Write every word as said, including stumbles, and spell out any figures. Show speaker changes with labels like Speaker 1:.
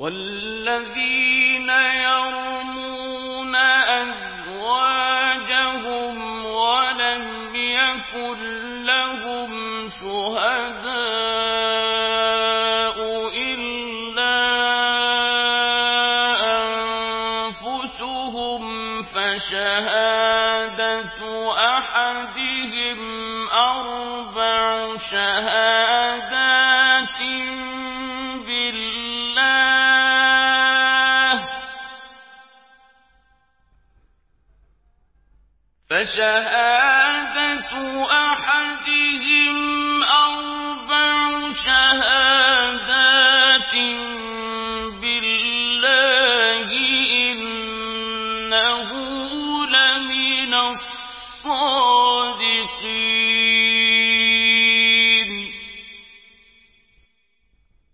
Speaker 1: وَالَّذِينَ يَرْمُونَ أَزْوَاجَهُمْ وَلَمْ يَكُن لَّهُمْ شُهَدَاءُ إِلَّا أَنفُسُهُمْ فَشَهَادَةُ أَحَدِهِمْ أَرْبَعُ شَهَادَاتٍ فشهادة